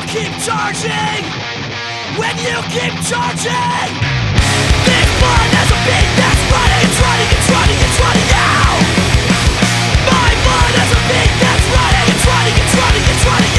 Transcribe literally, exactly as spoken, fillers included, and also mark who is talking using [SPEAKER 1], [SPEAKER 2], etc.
[SPEAKER 1] keep charging, when you keep charging, this blood has a beat that's running, it's running, it's running, it's running out. My blood has a beat that's running, it's running, it's running, it's running